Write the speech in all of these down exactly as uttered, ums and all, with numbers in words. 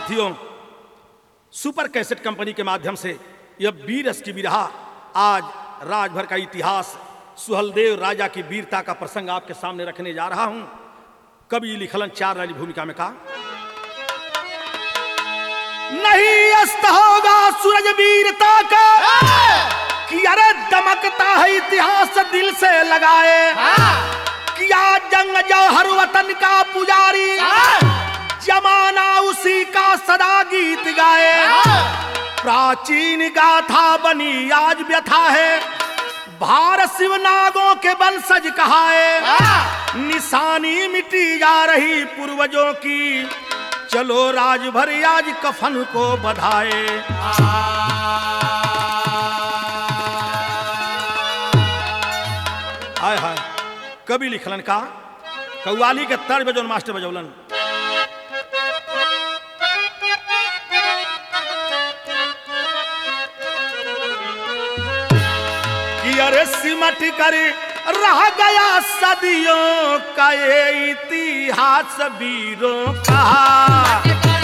साथियों, super cassette company के माध्यम से यह वीर रस की बिरहा आज राजभर का इतिहास सुहलदेव राजा की वीरता का प्रसंग आपके सामने रखने जा रहा हूं। कवि लिखलन चार वाली भूमिका में कहा, नहीं अस्त होगा सूरज वीरता का कि अरे दमकता है इतिहास दिल से लगाए, किया जंग जौहर वतन का पुजारी, जमाना उसी का सदा गीत गाए, प्राचीन गाथा बनी आज व्यथा है, भारत शिवनागों के वंशज कहाए, निशानी मिटी जा रही पूर्वजों की, चलो राजभर आज कफन को बधाए। हाय हाय कवि लिखलन का कव्वाली के तर्ज बजौन मास्टर बजौलन, कि अरे सिमट कर रह गया सदियों का ये इतिहास वीरों का,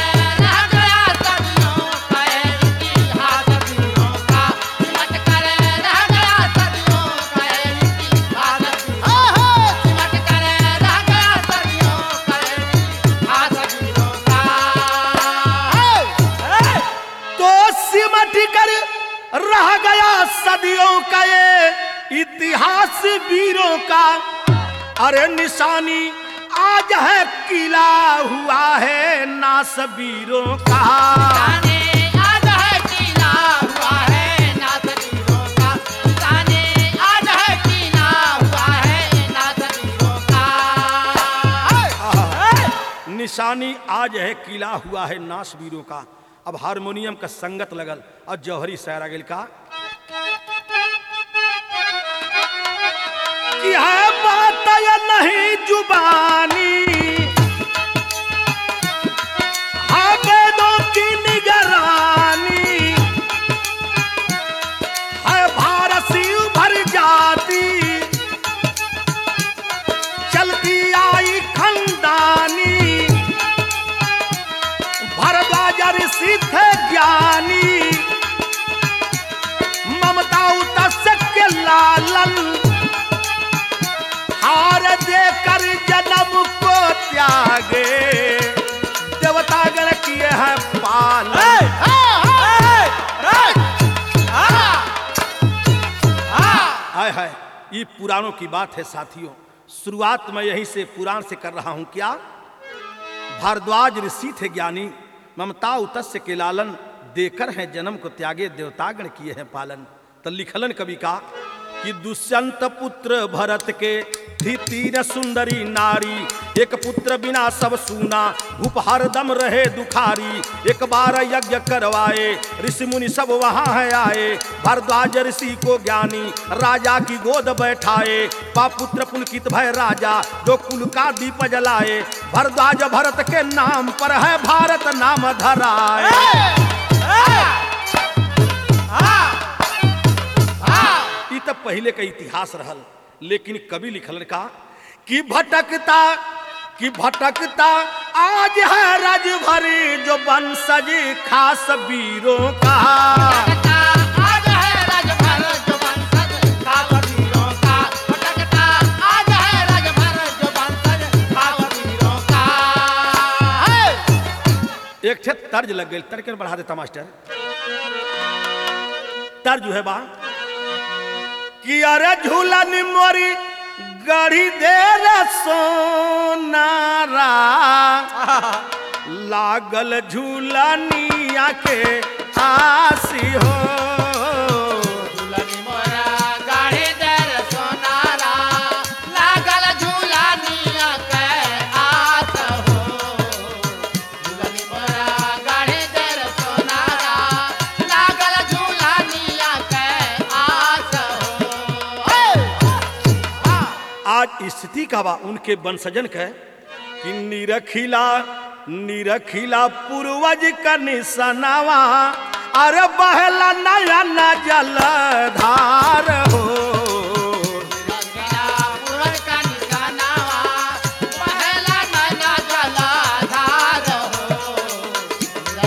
रह गया सदियों का ये इतिहास वीरों का, अरे निशानी आज है किला हुआ है नास वीरों का, आज है किला हुआ है नास वीरों का, आज है किला हुआ है नास वीरों का, निशानी आज है किला हुआ है नास वीरों का। अब हारमोनियम का संगत लगल और जौहरी शायर आ गेल का, कि है बात या नहीं जुबानी, है वेदों की निगरानी, है भारत से उभर जाती, चलती आई खंडानी, ऋषि थे ज्ञानी, ममता उतस के लालन, हार देकर जन्म को त्यागे, देवतागण किए हैं पालन। हाय हाय ये पुराणों की बात है साथियों, शुरुआत मैं यहीं से पुराण से कर रहा हूं। क्या भारद्वाज ऋषि थे ज्ञानी, ममता उतस्य के लालन, देकर है जन्म को त्यागे, देवतागण किए हैं पालन। तो लिखलन कवि का कि दुष्यंत पुत्र भरत के थी तीन सुंदरी नारी, एक पुत्र बिना सब सूना, भूप हरदम रहे दुखारी, एक बार यज्ञ करवाए, ऋषि मुनि सब वहां है आए, भारद्वाज ऋषि को ज्ञानी राजा की गोद बैठाए, पापुत्र पुलकित भय राजा जो कुल का दीप जलाए, भारद्वाज भरत के नाम पर है भारत नाम धराए। ये तो पहले का इतिहास रहल, लेकिन कवि लिखलन का कि भटकता कि भटकता आज है राजभरी जो वंशज खास वीरों का, आज है राजभर जो वंशज खास वीरों का, भटकता आज है राजभर जो वंशज खास वीरों का। एक ठे तर्ज लग गई, तर्ज के बढ़ा देता मास्टर। तर्ज जो है बा कि अरे झूलन मोरी गढ़ी दे रे सोनारा, लागल झूलनिया के आसी हो, झूलनी मोरा गाड़ी दे रे सोनारा, लागल झूलनिया के आस हो, झूलनी मोरा गाड़ी दे रे सोनारा, लागल झूलनिया के आस हो। आज स्थिति का बा उनके वंशजन के कि निरखिला निरखिला पूर्वज का निशानावा, अरे बहला नया न जलधार हो, पूर्वज का निशानावा, बहला नया जलधार हो,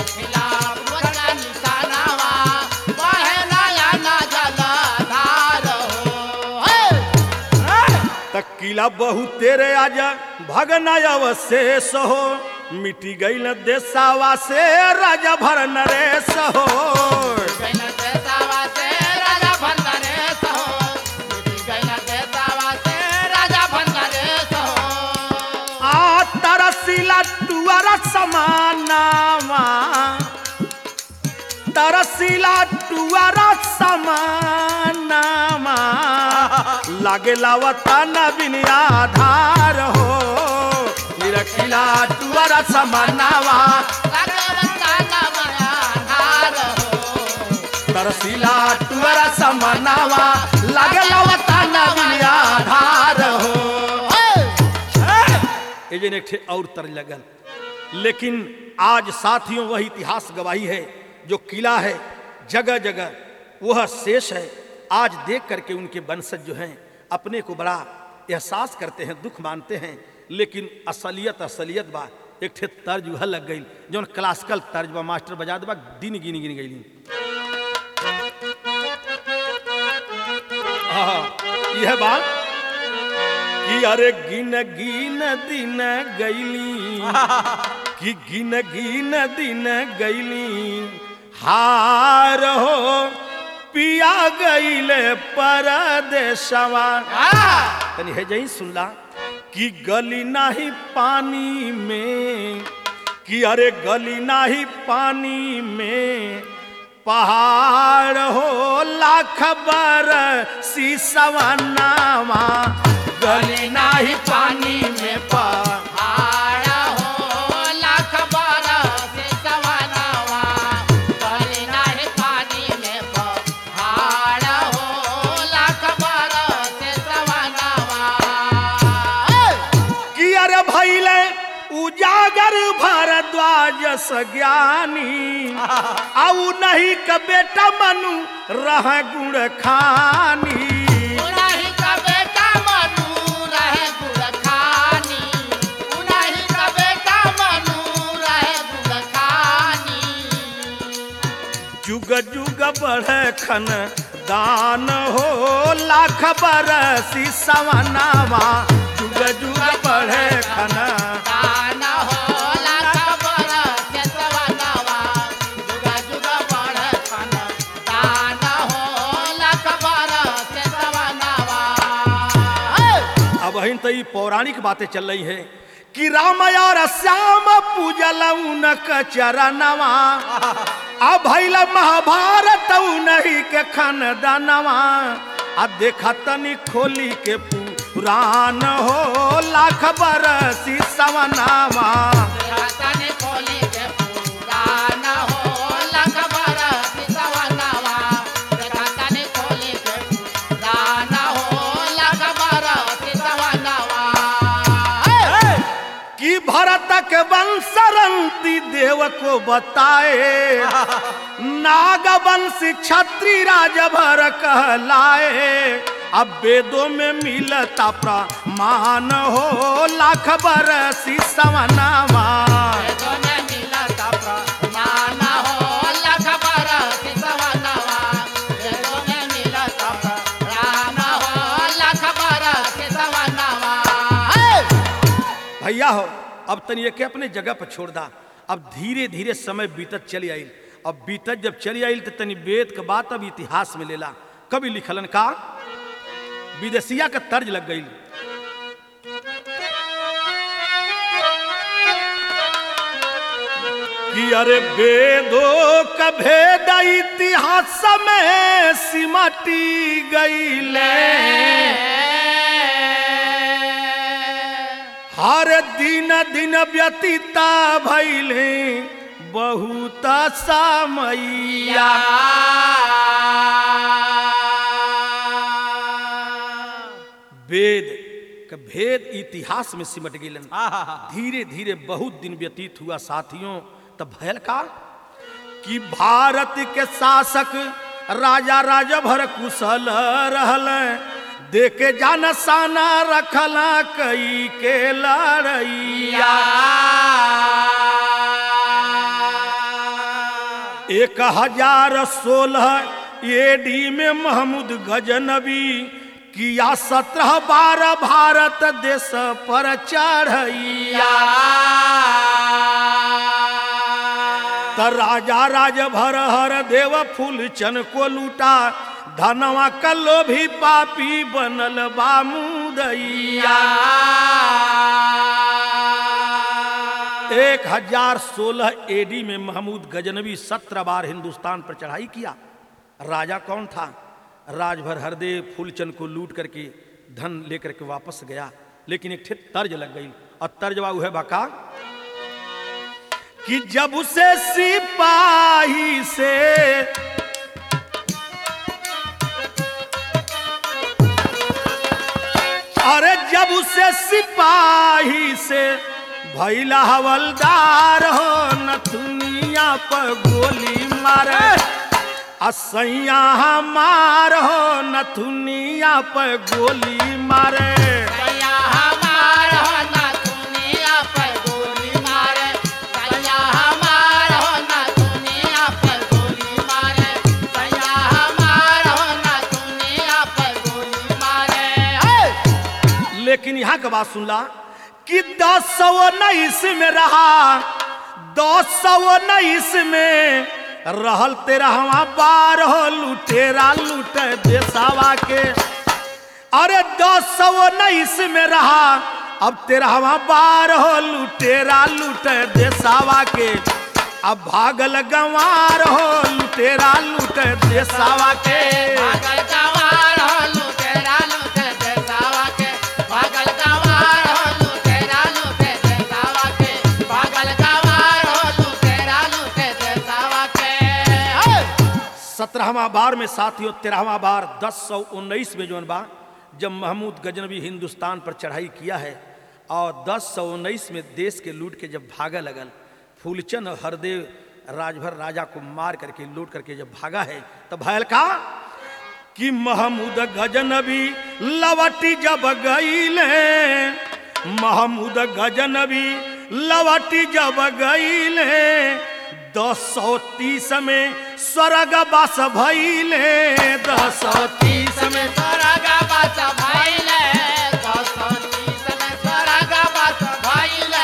किला बहु तेरे आज भगना अवशेष हो मिटी गई न देसावा से राजा भर नरेश हो गैन देसावा से राजा भर नरेश हो मिटी गैन देसावा से राजा भर नरेश हो आ तरसीला टुअरा समानावा तरसीला टुअरा समानावा लागे लावतान बिन आधार हो निरखिला टुअरा समानावा तरसीला टुअरा समानावा लागे लावतान बिन आधार हो ये जन एक ठे और तर लगल। लेकिन आज साथियों वह इतिहास गवाही है जो किला है जगह जगह वह शेष है। आज देख करके उनके वंशज जो हैं अपने को बड़ा एहसास करते हैं, दुख मानते हैं। लेकिन असलियत असलियत बा एक ठे तर्ज वह लग गई जो क्लासिकल तर्ज बा मास्टर बजा दबा दिन गिन गिन गई। यह बात कि अरे गिन गिन दिन गईली कि गिन गिन दिन गईली हार हो पिया गईले परदेशवा तनी है जही सुनला कि गली नाही पानी में कि अरे गली नाही पानी में पहाड़ हो लाख बर सीसवनावा गली नाही पानी में पहाड़ हो लाख बर सीसवनावा गली नाही पानी में पहाड़ हो लाख बर सीसवनावा कि अरे भैले उजागर भारद्वाज सज्ञानी आऊ नहीं का बेटा मनु रह गुण खानी उनाही का बेटा मनु रहे गुण खानी उनाही का बेटा मनु रहे गुण खानी जुग जुग बढ़े खन दान हो लाख बरसी सवनावा जुग जुग बढ़े खन दान हो लाख बरस सवनावा जुग जुग बढ़े खन दान हो लाख बरस सवनावा अब हिन तो ये पौराणिक बातें चल रही है कि राम और श्याम पूजल उनक चरणवा अब भैल महाभारत नहीं के खन दानवा आ देखा तनी खोली के पुराण हो लाख बरसी सवनावा तने खोली के पुराण हो लाख बरस सवनावा तने खोली के पुराण हो लाख बरस सवनावा कि भरत के वंशरंती देव को बताए नाग वंश क्षत्रि राजभर कहलाए अब वेदों में मिलता प्रमाण हो लाख बरसी सवनावा वेदों में मिलता प्रमाण हो लाख बरस सवनावा वेदों में मिलता प्रमाण हो लाख बरस सवनावा भैया हो अब तनी ये के अपने जगह पर छोड़ दा। अब धीरे धीरे समय बीतत चली आई। अब बीतत जब चली आई तो तनी वेद के बात अब इतिहास में लेला कभी लिखलन का विदेशिया का तर्ज लग गई। कि अरे वेदों का भेद इतिहास में सिमटी गईले हर दिन दिन व्यतीता भइले बहुत समैया वेद का भेद इतिहास में सिमट गईलन। धीरे धीरे बहुत दिन व्यतीत हुआ साथियों। तब भयल का कि भारत के शासक राजा राजभर कुशल रहल देके जान साना रखला कई के लड़ैया एक हजार सोलह एडी में महमूद गजनबी किया सत्रह बार भारत देश पर चढ़ैया त राजा राज भर हर देव फूलचन को लूटा धनवा कल्लो भी पापी बनल बा मुदैया। एक हजार सोलह एडी में महमूद गजनवी सत्रह बार हिंदुस्तान पर चढ़ाई किया। राजा कौन था? राजभर हरदेव फूलचंद को लूट करके धन लेकर के वापस गया, लेकिन एक तर्ज लग गई और तर्जवा वह बका कि जब उसे सिपाही से अरे जब उसे सिपाही से भैला हवलदार हो नथुनिया पर गोली मारे असैया हमार हो नथुनिया पर गोली मारे सैया हमार हो नथुनिया पर गोली मारे सैया हमार हो नथुनिया पर गोली मारे सैया हमार हो नथुनिया पर गोली मारे। लेकिन यहाँ का बात सुन ला कि दस सौ उन्नीस में रहा दस सौ उन्नीस में रहल तेरहवा बार हो लुटेरा लूट देसावा के। अरे दस सौ उन्नीस में रहा अब तेरहवा बार हो लुटेरा लूट देसावा के। अब भागल गंवार हो लुटेरा लूट देसावा के भागल गंवार हो लुटेरा लूट देसावा के भागल गंवार हो लुटेरा लूट देसावा के भागल गंवार हो लुटेरा लूट देसावा के। सत्रहवा बार में साथियों तेरहवा बार दस सौ उन्नीस में जो बा जब महमूद गजनवी हिंदुस्तान पर चढ़ाई किया है और दस सौ उन्नीस में देश के लूट के जब भागा लगल फूलचंद और हरदेव राजभर राजा को मार करके लूट करके जब भागा है तब भयल का कि महमूद गजनवी लवटी जब गईले महमूद गजनवी लवटी जब गईले दस सौ तीस में स्वर्ग बस भइले दस सौ तीस में स्वर्ग बस भइले दस सौ तीस में स्वर्ग बस भइले।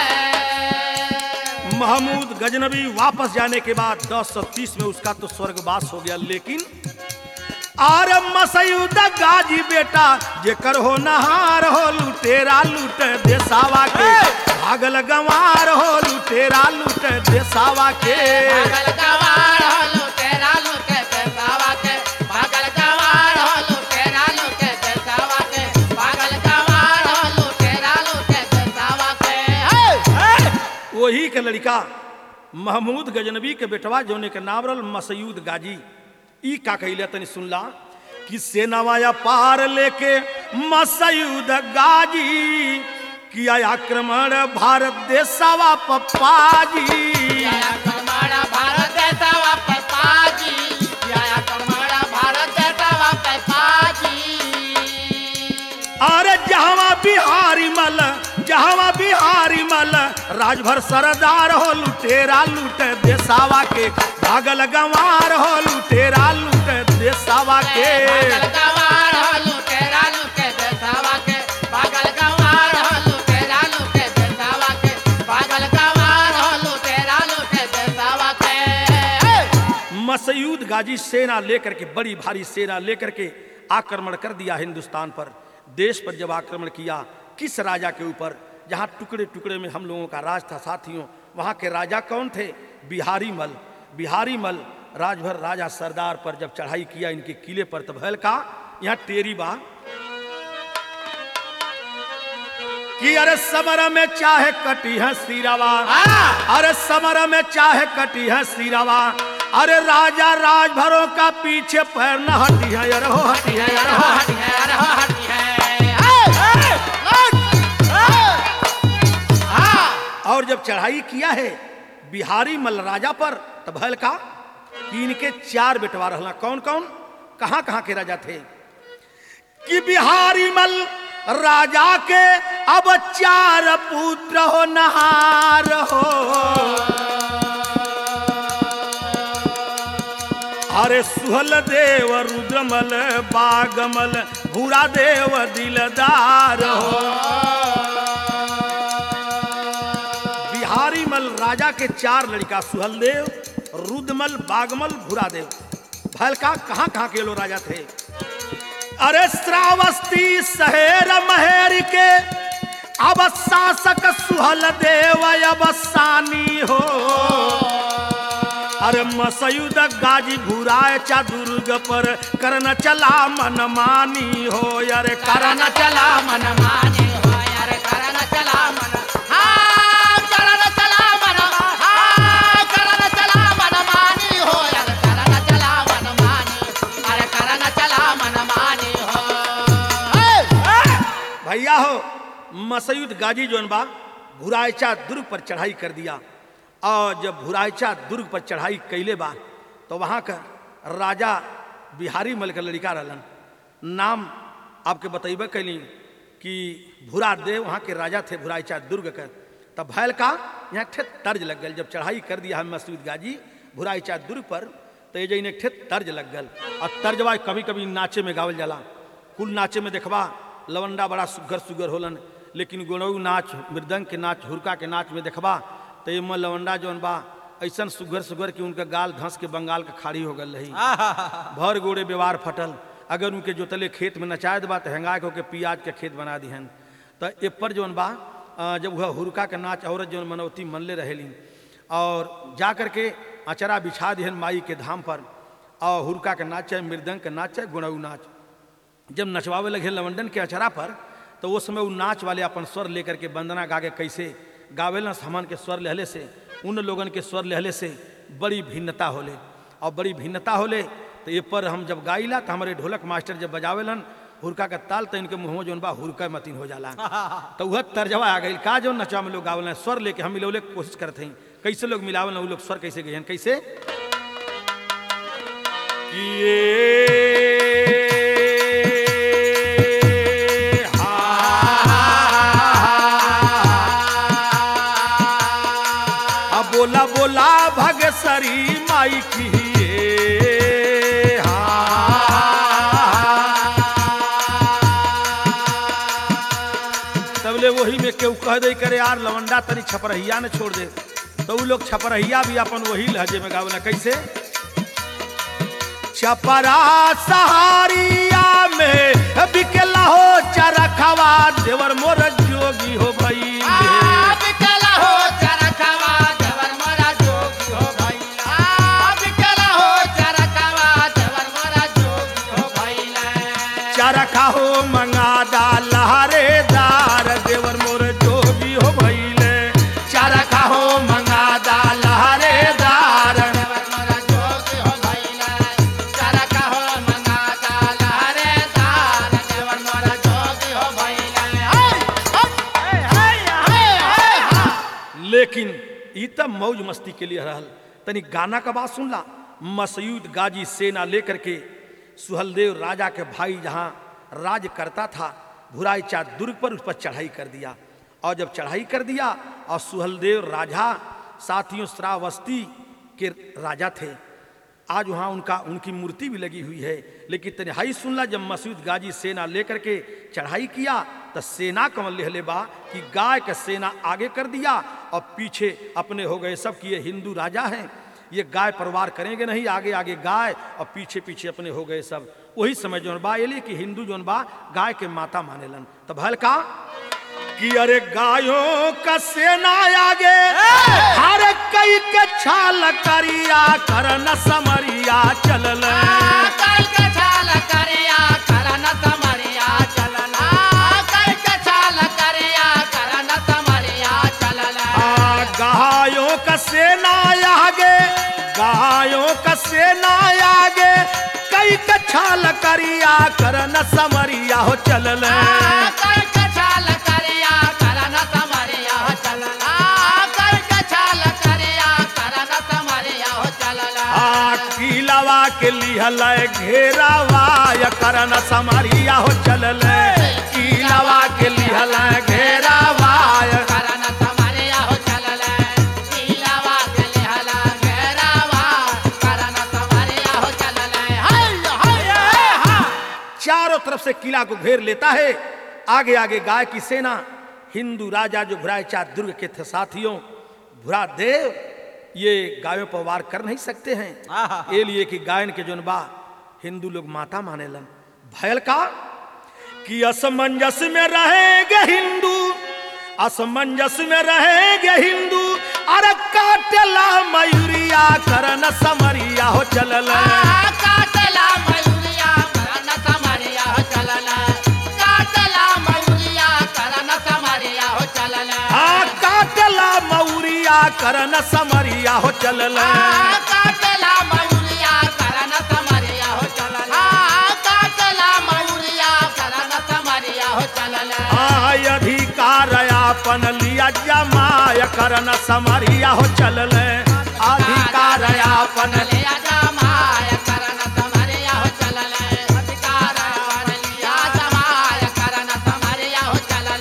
महमूद गजनवी वापस जाने के बाद दस सौ तीस में उसका तो स्वर्गवास हो गया, लेकिन आर मसयूद गाजी बेटा जेकर हो नहार हो लुटेरा लूट देसावा के भागल गंवार हो लुटेरा लूट देसावा के भागल गंवार हो लुटेरा लूट देसावा के भागल गंवार हो लुटेरा लूट देसावा के भागल गंवार हो लुटेरा लूट देसावा के। वही के लड़का महमूद गजनवी के बेटवा जोने के नाम रल मसयूद गाजी ई का कहले तनी सुनला कि सेनावाया पार लेके मसयूद गाजी किया आक्रमण भारत देशवा पप्पाजी आक्रमण भारत देशवा पप्पाजी आक्रमण भारत देशवा पप्पाजी। अरे जहां बिहारी मल जहां बिहारी मल राजभर सरदार हो लुटेरा लूट देसावा के भागल गंवार हो लुटेरा लूट देसावा के भागल गंवार हो लुटेरा लूट देसावा के भागल गंवार हो लुटेरा लूट देसावा के भागल गंवार हो लुटेरा लूट देसावा के। मसयूद गाजी सेना लेकर के बड़ी भारी सेना लेकर के आक्रमण कर दिया हिंदुस्तान पर। देश पर जब आक्रमण किया किस राजा के ऊपर जहां टुकड़े टुकड़े में हम लोगों का राज था साथियों, वहां के राजा कौन थे? बिहारी मल। बिहारी मल राजभर राजा सरदार पर जब चढ़ाई किया इनके किले पर तब हल का यहाँ टेरी बा कि अरे समर में चाहे कटी है सिरावा अरे समर में चाहे कटी है सिरावा अरे राजा राजभरों का पीछे पैर न हटी है अरे हो हटी है अरे हो हटी है अरे हो हटी है। और जब चढ़ाई किया है बिहारी मल राजा पर तब हल का कि इनके चार बेटवा रहला। कौन कौन कहां कहां के राजा थे? कि बिहारी मल राजा के अब चार पुत्र हो नहार हो अरे सुहल देव रुद्रमल बागमल भूरा देव दिलदार हो। बिहारी मल राजा के चार लड़का सुहल देव, रुद्रमल, बागमल, भूरा देव। भलका कहाँ कहाँ के लोग राजा थे? अरे श्रावस्ती शहर महर के अब शासक सुहल देव अवसानी हो। अरे मसयूद गाजी भुराए चा दुर्ग पर करन चला मनमानी हो। अरे करन चला मनमानी हो, अरे करन चला मन हाँ करन चला मन हाँ करन चला मनमानी हो, अरे करन चला मनमानी, अरे करन चला मनमानी हो। भैया हो मसयूद गाजी जोन बा भुरायचा दुर्ग पर चढ़ाई कर दिया। और जब भुरायचा दुर्ग पर चढ़ाई कैले बा तो वहाँ का राजा बिहारी मल का लड़का रहलन। नाम आपके बतैबे कैली कि भूरा देव वहाँ के राजा थे भुरायचा दुर्ग का। तब भैल का यहाँ ठे तर्ज लग गल। जब चढ़ाई कर दिया हम मसयूद गाजी भुरायचा दुर्ग पर तो ये जैन एक ठे तर्ज लग गल। और तर्जवा कभी कभी नाचे में गावल जाला। कुल नाचे में देखबा लवंडा बड़ा सुगर सुगर होलन, लेकिन गोनऊ नाच, मृदंग के नाच, हुरका के नाच में देखबा तो ये लवंडा जौन बा ऐसा सुगर सुगर कि उनका गाल धंस के बंगाल का खाड़ी हो गल रही। भर गोड़े व्यवहार फटल। अगर उनके जोतले खेत में नचाए दबा तो हेंगा के पियाज के खेत बना दिहन। तो ए पर जौन बा जब वह हुरका के नाच औरत जौन मनौती मनले रहेली और जा करके अचरा बिछा दिहन माई के धाम पर। और हुरका के नाच चाहे मृदंग के नाच चाहे गुणऊ नाच जब नचवावे लगे लवंडन के अचरा पर तो वो समय वो नाच वाले अपन स्वर लेकर के वंदना गा के कैसे गावेलन सामान के स्वर लहले से उन लोगन के स्वर लहले से बड़ी भिन्नता होले। और बड़ी भिन्नता होले तो ये पर हम जब गाइला तो हमारे ढोलक मास्टर जब बजावेलन हुरका का ताल तो इनके मुँह जोन बा हुरका मतीन हो जाला। तो वह तर्जवा आ गई का जो नचवा में लोग गावेलन स्वर लेके हम मिलौले कोशिश करते हैं कैसे लोग मिलावेलन वो लोग स्वर कैसे गए कैसे बोला बोला भगसरी माई की तबले वही में केहू कह दे करे यार लवंडा तनी छपरहिया ने छोड़ दे तो वो लोग छपरहिया भी अपन वही लहजे में गावला कैसे छपरा सहारिया में बिकला हो चरखवा देवर मोर जोगी हो भई चरखा हो मंगा डाल हरेदार देवर मोर जोगी हो भइले। चरखा हो मंगा डाल हरेदार देवर मोर जोगी हो भइले। चरखा हो मंगा डाल हरेदार देवर मोर जोगी हो भइले। लेकिन ई तब मौज मस्ती के लिए रहल। तनी गाना का बात सुन ला। मसयूद गाजी सेना लेकर के सुहलदेव राजा के भाई जहाँ राज करता था भुरायचा दुर्ग पर उस पर चढ़ाई कर दिया। और जब चढ़ाई कर दिया और सुहलदेव राजा साथियों श्रावस्ती के राजा थे। आज वहाँ उनका उनकी मूर्ति भी लगी हुई है। लेकिन तनिहाई सुनला जब मसयूद गाजी सेना लेकर के चढ़ाई किया तो सेना कमल लेहले बा कि गाय का सेना आगे कर दिया और पीछे अपने हो गए सब कि ये हिंदू राजा हैं, ये गाय परवार करेंगे नहीं, आगे आगे गाय और पीछे पीछे अपने हो गए सब। वही समय जोन बा ये कि हिंदू जोन बा गाय के माता मानेलन। तब हल्का कि अरे गायों का सेना आगे हर कई के छाल करिया करन समरिया चलल कई के छाल करिया करन समरिया चलल कई के छाल करिया करन समरिया चलल। गायों का सेना आगे गायों का सेना आगे कई के छाल करिया करन समरिया हो चलल कई के छाल करिया करन समरिया हो चलल कई के छाल करिया करन समरिया हो चलल। आ किलावा के लिहल घेरावा या करन समरिया हो चलल किलावा के लिहल घेरावा करन समरिया हो चलल किलावा के लिहल घेरावा करन समरिया हो चलल। चारों तरफ से किला को घेर लेता है। आगे आगे गाय की सेना, हिंदू राजा जो भुरायचा दुर्ग के थे साथियों, भुरादेव ये गायों पर वार कर नहीं सकते हैं, ये लिए कि गायन के जोन बा हिंदू लोग माता माने लन। भयल का कि असमंजस में रहेंगे हिंदू, असमंजस में रहेंगे हिंदू, अरे काटला मयूरिया करन समरिया हो चलल, काटला मयूरिया करन समरिया हो चलल, काटला मयूरिया करन समरिया हो चलल, हाँ काटला मयूरिया करन समरिया हो चलल, काटला मयूरिया करन समरिया हो चलल, काटला मयूरिया करन समरिया हो चलल, आय अधिकार आपन लिया जमाय करन समरिया हो चलल, अधिकार आपन लिया जमाय करन समरिया हो चलल, अधिकार आपन लिया जमाय करन समरिया हो चलल।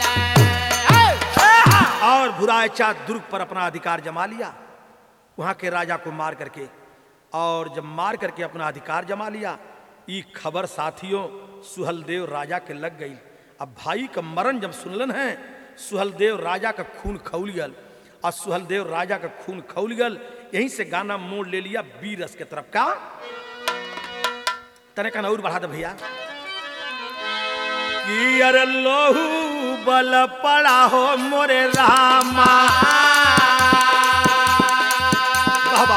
और भुरायचा दुर्ग पर अपना अधिकार जमा लिया, वहां के राजा को मार करके, और जब मार करके अपना अधिकार जमा लिया, ये खबर साथियों सुहलदेव राजा के लग गई। अब भाई का मरण जब सुनलन है, सुहलदेव राजा का खून खौल गल, और सुहलदेव राजा का खून खौल गल, यहीं से गाना मोड़ ले लिया बीरस के तरफ का। तने का और बढ़ा दे भैया कि अरे लोहू बल पड़ा हो मोरे रामा, बाबा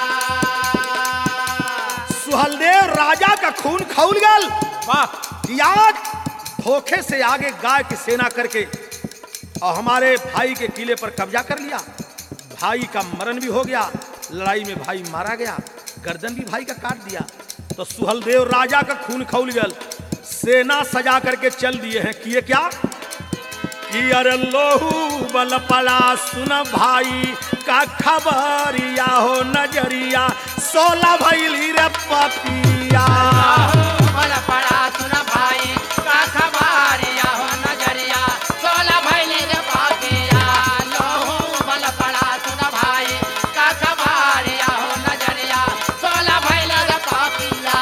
सुहलदेव राजा का खून खौल गल, याद धोखे से आगे गाय की सेना करके और हमारे भाई के किले पर कब्जा कर लिया। भाई का मरण भी हो गया, लड़ाई में भाई मारा गया, गर्दन भी भाई का काट दिया। तो सुहलदेव राजा का खून खौल गल, सेना सजा करके चल दिए हैं। किए क्या कि अरे लोहू बल पड़ा सुन भाई का खबरिया हो नजरिया, सोलह भैली रे पपिया, बल पड़ा सुन भाई का खबरिया हो नजरिया, सोलह भैली रे पपिया, लोहू बल पड़ा सुन भाई का खबरिया हो नजरिया, सोलह भैली रे पपिया।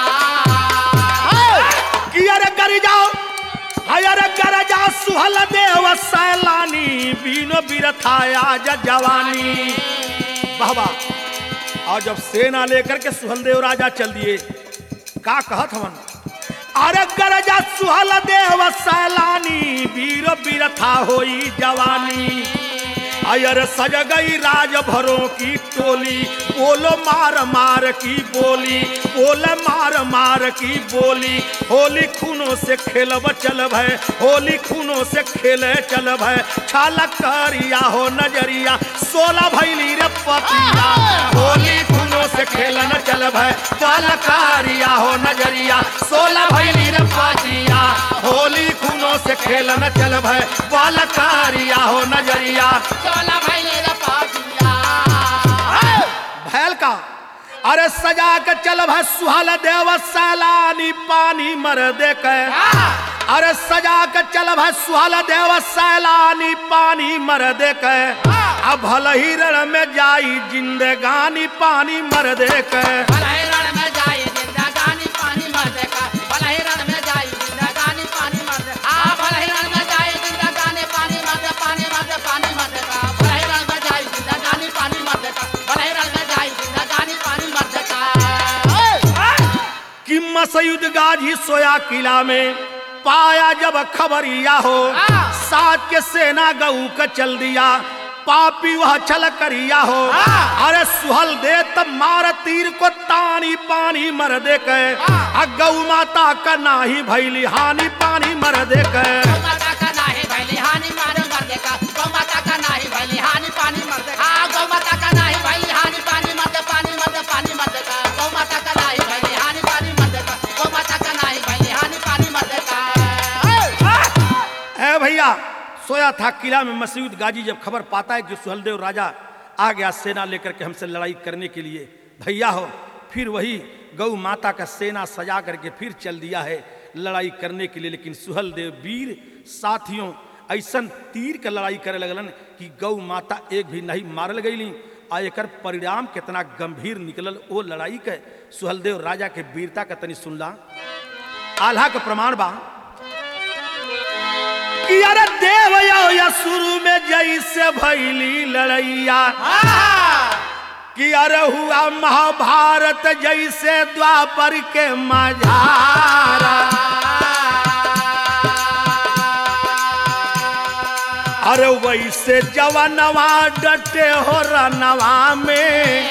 कि अरे कर जाओ अरे कर जा सुहलदेव सैलानी, बीनो बिरथाया जवानी, बाबा। और जब सेना लेकर के सुहलदेव राजा चल दिए, का कहत हवन, अरे गरजा सुहलदेव सैलानी, वीर बिरथा होई जवानी, अयर सज गई राज भरों की टोली, बोलो मार मार की बोली, बोले मार मार की बोली, होली खूनों से खेलब चलब है, होली खूनों से खेले चलब है, छाला करिया हो नजरिया, सोलह भैली रे पपिया, होली खूनों से खेलन चलब है, छाला करिया हो नजरिया, सोलह भैली रे पपिया, होली खूनों से खेलन चलब है, छाला करिया हो नजरिया, सोलह भैली रे पपिया। भैल का अरे सजा के चल भाई सुहलदेव सैलानी, पानी मर दे के, अरे सजा के चल भाई सुहलदेव सैलानी, पानी मर दे के, अब भल ही रण में जाई जिंदगानी, पानी मर दे के, भले रण में जाई जिंदगानी, पानी मर दे का, भले रण में जाई जिंदगानी, पानी मर दे, आ भले रण में जाई जिंदगानी, पानी मर दे, पानी मर दे, पानी मर दे का, भले रण में जाई जिंदगानी, पानी मर दे का, भले रण में जाई जिंदगानी, पानी मर दे का। कि मसयुद गाजी सोया किला में, पाया जब खबरिया हो, साथ के सेना गऊ का चल दिया, पापी वह चल करिया हो, अरे सुहल दे तब मार तीर को तानी, पानी मर दे के, गौ माता का नाही भैली हानि, पानी मर दे के, गौ माता का नाही भैली हानि, पानी मर दे का, गौ माता का नाही भैली हानि, पानी मर दे, आ गौ माता का नाही भैली हानि, पानी मर दे, पानी मर दे, पानी मर दे का, गौ माता का नाही भैली हानि, पानी मर दे का, गौ माता का नाही भैली हानि, पानी मर दे का। ए भैया सोया था किला में मसयूद गाजी, जब खबर पाता है कि सुहलदेव राजा आ गया सेना लेकर के हमसे लड़ाई करने के लिए, भैया हो फिर वही गौ माता का सेना सजा करके फिर चल दिया है लड़ाई करने के लिए। लेकिन सुहलदेव वीर साथियों ऐसन तीर के लड़ाई करे लगलन कि गौ माता एक भी नहीं मारल गई, आ एकर परिणाम कितना गंभीर निकलल वो लड़ाई के। सुहलदेव राजा के वीरता का तनी सुनला। आल्हा के प्रमाण बा कि अरे देव या शुरू में जैसे भैली लड़ैया कि अरे हुआ महाभारत जैसे द्वापर के मझारा अरे वैसे जवानवा डटे हो रनवा में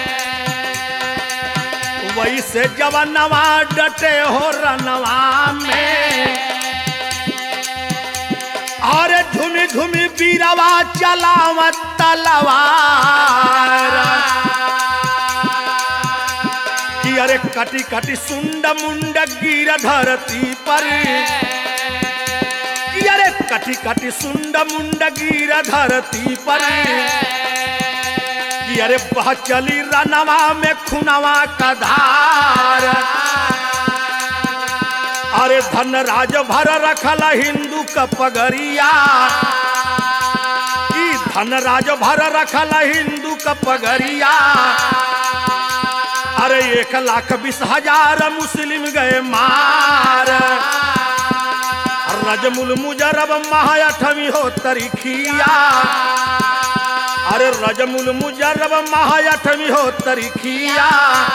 वैसे जवानवा डटे हो रनवा में अरे झुमी झुमी बीरवा चलावत तलवार कि अरे कटी कटी सुंड मुंड गिर धरती पर कि अरे कटी कटी सुंड मुंड गिर धरती पर कि अरे बह चली रनवा में खुनवा का धार अरे धन राज भर रखल हिंदू का पगरिया कि धन राज भर रखल हिंदू का पगरिया अरे एक लाख बीस हजार मुस्लिम गए मार रजमुल मुजरब माह अठवी हो तरीखिया अरे रजमुल मुजरब माह अठवी हो तरीखिया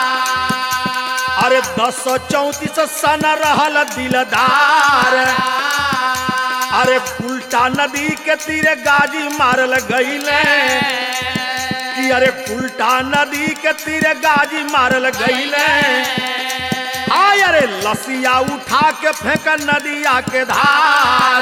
अरे दस सौ चौतीस सन रहल दिलदार अरे कुल्टा नदी के तीरे गाजी मारल गईले कि अरे कुल्टा नदी के तीरे गाजी मारल गईले आय अरे लसिया उठा के फेंक नदिया के धार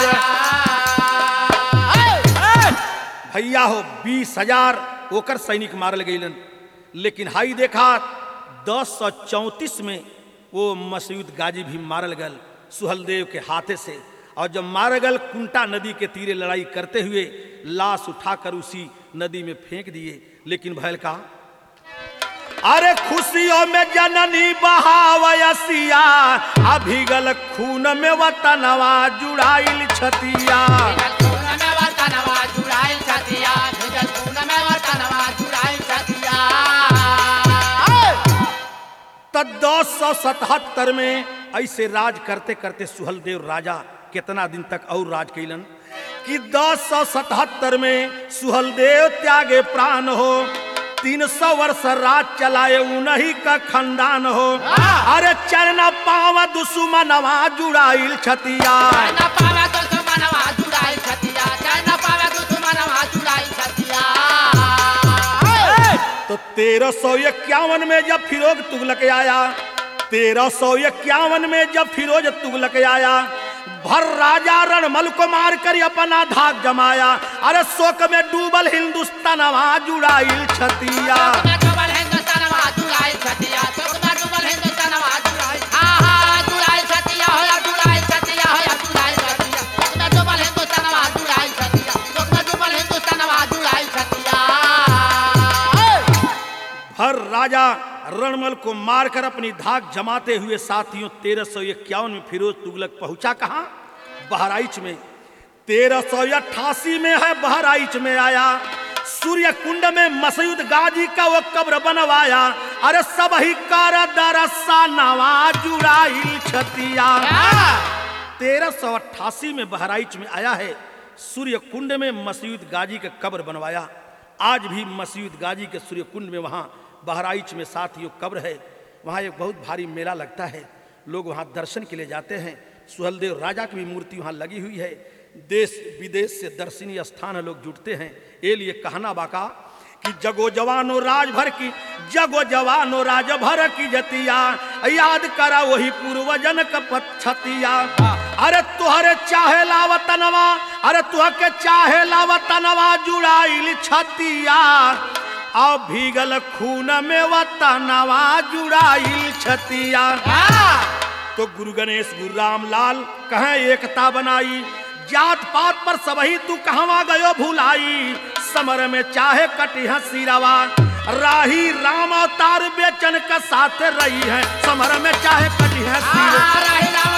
भैया हो बीस हजार ओकर सैनिक मारल गईलन लेकिन हाई देखा दस सौ चौंतीस में वो मसूद गाजी भी मारल गल सुहलदेव के हाथे से और जब मार गल कुंटा नदी के तीरे लड़ाई करते हुए लाश उठाकर उसी नदी में फेंक दिए लेकिन भैल का अरे खुशियों में जननी बहावयसिया अभिगल खून में वतनवा जुड़ाइल छतिया दस सौ सतहत्तर में ऐसे राज करते करते सुहलदेव राजा कितना दिन तक और राज कैलन कि दस सौ सतहत्तर में सुहलदेव त्यागे प्राण हो तीन सौ वर्ष राज चलाए उन्हीं का खंडान हो अरे चरना पावा दुश्मनवा जुड़ाइल छतिया तो तेरह सौ इक्यावन में जब फिरोज तुगलक आया तेरह सौ इक्यावन में जब फिरोज तुगलक आया भर राजा रणमल को मार कर अपना धाक जमाया अरे शोक में डूबल हिंदुस्तानवा जुड़ाइल छतिया हर राजा रणमल को मारकर अपनी धाक जमाते हुए साथियों तेरह सौ इक्यावन में फिरोज तुगलक पहुंचा कहां बहराइच में तेरह सौ अट्ठासी में है बहराइच में आया सूर्य कुंड में मसूद गाजी का वो कब्र बनवाया अरे सब ही कर दरसा नवा जुड़ाइल छतिया तेरह सौ अट्ठासी में बहराइच में आया है सूर्य कुंड में मसूद गाजी का कब्र बनवाया आज भी मसूद गाजी के सूर्य कुंड में वहां बहराइच में साथियों कब्र है वहाँ एक बहुत भारी मेला लगता है लोग वहाँ दर्शन के लिए जाते हैं सुहलदेव राजा की भी मूर्ति वहाँ लगी हुई है देश विदेश से दर्शनीय स्थान लोग जुटते हैं ये लिए कहना बाका कि जगो जवानो राज भर की जगो जवानो राज भर की जतिया याद करा वही पूर्वजन का पछतिया अरे तुहरे चाहे लावतनवा अरे तुह के चाहे लावतनवा जुड़ाइल छतिया और भीगल खून में वतनवा जुड़ाइल छतिया तो गुरु गणेश गुरु रामलाल कहें एकता बनाई जात पात पर सबही तू कहवा गयो भुलाई समर में चाहे कटिह सिरवा राही राम अवतार बेचन का साथ रही है समर में चाहे कटिह सिरवा